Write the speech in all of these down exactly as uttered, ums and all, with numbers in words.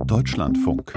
Deutschlandfunk.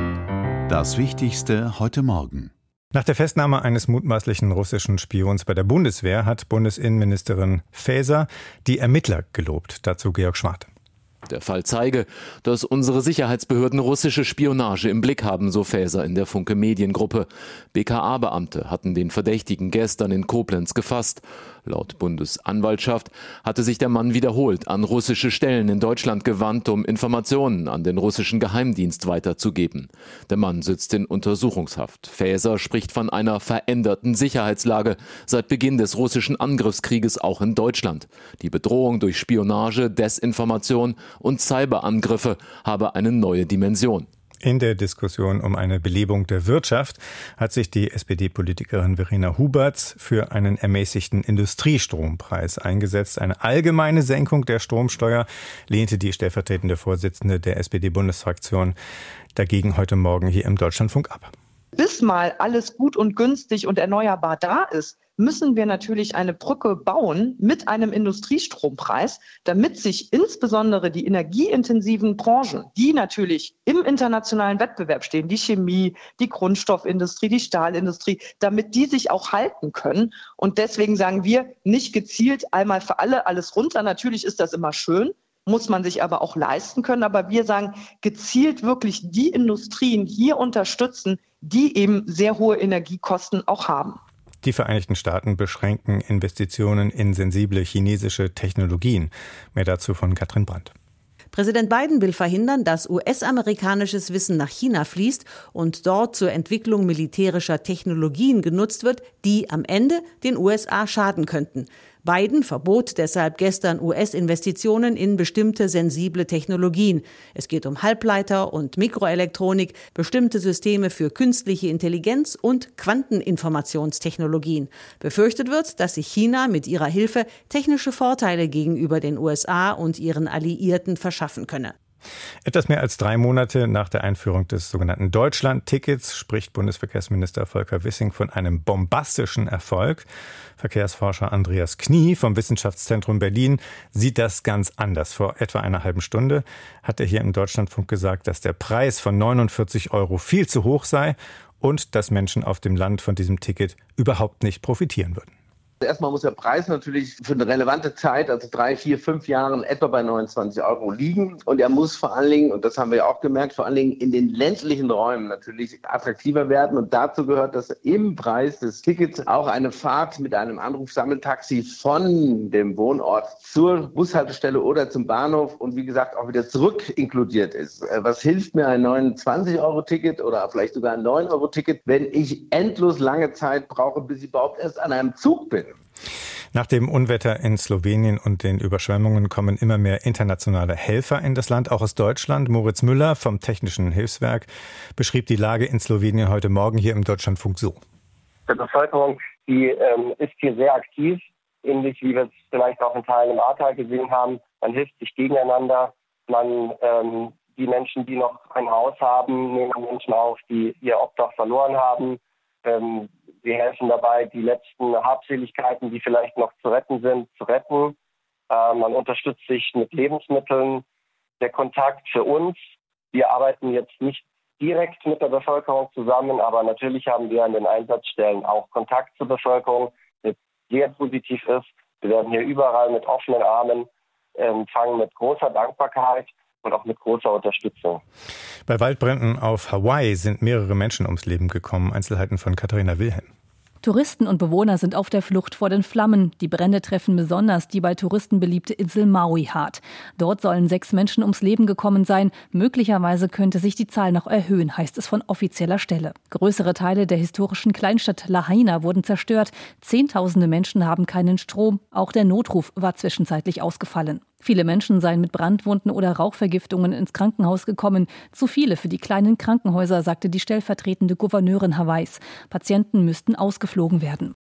Das Wichtigste heute Morgen. Nach der Festnahme eines mutmaßlichen russischen Spions bei der Bundeswehr hat Bundesinnenministerin Faeser die Ermittler gelobt. Dazu Georg Schwarte. Der Fall zeige, dass unsere Sicherheitsbehörden russische Spionage im Blick haben, so Faeser in der Funke Mediengruppe. B K A-Beamte hatten den Verdächtigen gestern in Koblenz gefasst. Laut Bundesanwaltschaft hatte sich der Mann wiederholt an russische Stellen in Deutschland gewandt, um Informationen an den russischen Geheimdienst weiterzugeben. Der Mann sitzt in Untersuchungshaft. Faeser spricht von einer veränderten Sicherheitslage seit Beginn des russischen Angriffskrieges auch in Deutschland. Die Bedrohung durch Spionage, Desinformation und Cyberangriffe habe eine neue Dimension. In der Diskussion um eine Belebung der Wirtschaft hat sich die S P D-Politikerin Verena Huberts für einen ermäßigten Industriestrompreis eingesetzt. Eine allgemeine Senkung der Stromsteuer lehnte die stellvertretende Vorsitzende der S P D-Bundesfraktion dagegen heute Morgen hier im Deutschlandfunk ab. Bis mal alles gut und günstig und erneuerbar da ist, müssen wir natürlich eine Brücke bauen mit einem Industriestrompreis, damit sich insbesondere die energieintensiven Branchen, die natürlich im internationalen Wettbewerb stehen, die Chemie, die Grundstoffindustrie, die Stahlindustrie, damit die sich auch halten können. Und deswegen sagen wir, nicht gezielt einmal für alle alles runter. Natürlich ist das immer schön, muss man sich aber auch leisten können. Aber wir sagen, gezielt wirklich die Industrien hier unterstützen, die eben sehr hohe Energiekosten auch haben. Die Vereinigten Staaten beschränken Investitionen in sensible chinesische Technologien. Mehr dazu von Katrin Brandt. Präsident Biden will verhindern, dass U S-amerikanisches Wissen nach China fließt und dort zur Entwicklung militärischer Technologien genutzt wird, die am Ende den U S A schaden könnten. Biden verbot deshalb gestern U S-Investitionen in bestimmte sensible Technologien. Es geht um Halbleiter und Mikroelektronik, bestimmte Systeme für künstliche Intelligenz und Quanteninformationstechnologien. Befürchtet wird, dass sich China mit ihrer Hilfe technische Vorteile gegenüber den U S A und ihren Alliierten verschaffen könne. Etwas mehr als drei Monate nach der Einführung des sogenannten Deutschland-Tickets spricht Bundesverkehrsminister Volker Wissing von einem bombastischen Erfolg. Verkehrsforscher Andreas Knie vom Wissenschaftszentrum Berlin sieht das ganz anders. Vor etwa einer halben Stunde hat er hier im Deutschlandfunk gesagt, dass der Preis von neunundvierzig Euro viel zu hoch sei und dass Menschen auf dem Land von diesem Ticket überhaupt nicht profitieren würden. Erstmal muss der Preis natürlich für eine relevante Zeit, also drei, vier, fünf Jahren, etwa bei neunundzwanzig Euro liegen. Und er muss vor allen Dingen, und das haben wir ja auch gemerkt, vor allen Dingen in den ländlichen Räumen natürlich attraktiver werden. Und dazu gehört, dass im Preis des Tickets auch eine Fahrt mit einem Anrufsammeltaxi von dem Wohnort zur Bushaltestelle oder zum Bahnhof und wie gesagt auch wieder zurück inkludiert ist. Was hilft mir ein neunundzwanzig Euro Ticket oder vielleicht sogar ein neun Euro Ticket, wenn ich endlos lange Zeit brauche, bis ich überhaupt erst an einem Zug bin? Nach dem Unwetter in Slowenien und den Überschwemmungen kommen immer mehr internationale Helfer in das Land, auch aus Deutschland. Moritz Müller vom Technischen Hilfswerk beschrieb die Lage in Slowenien heute Morgen hier im Deutschlandfunk so. Die Bevölkerung, die ähm, ist hier sehr aktiv, ähnlich wie wir es vielleicht auch in Teilen im Ahrtal gesehen haben. Man hilft sich gegeneinander. Man, ähm, die Menschen, die noch ein Haus haben, nehmen Menschen auf, die ihr Obdach verloren haben. Ähm, Wir helfen dabei, die letzten Habseligkeiten, die vielleicht noch zu retten sind, zu retten. Äh, man unterstützt sich mit Lebensmitteln. Der Kontakt für uns, wir arbeiten jetzt nicht direkt mit der Bevölkerung zusammen, aber natürlich haben wir an den Einsatzstellen auch Kontakt zur Bevölkerung, der sehr positiv ist. Wir werden hier überall mit offenen Armen empfangen, mit großer Dankbarkeit und auch mit großer Unterstützung. Bei Waldbränden auf Hawaii sind mehrere Menschen ums Leben gekommen. Einzelheiten von Katharina Wilhelm. Touristen und Bewohner sind auf der Flucht vor den Flammen. Die Brände treffen besonders die bei Touristen beliebte Insel Maui hart. Dort sollen sechs Menschen ums Leben gekommen sein. Möglicherweise könnte sich die Zahl noch erhöhen, heißt es von offizieller Stelle. Größere Teile der historischen Kleinstadt Lahaina wurden zerstört. Zehntausende Menschen haben keinen Strom. Auch der Notruf war zwischenzeitlich ausgefallen. Viele Menschen seien mit Brandwunden oder Rauchvergiftungen ins Krankenhaus gekommen. Zu viele für die kleinen Krankenhäuser, sagte die stellvertretende Gouverneurin Hawaiis. Patienten müssten ausgeflogen werden.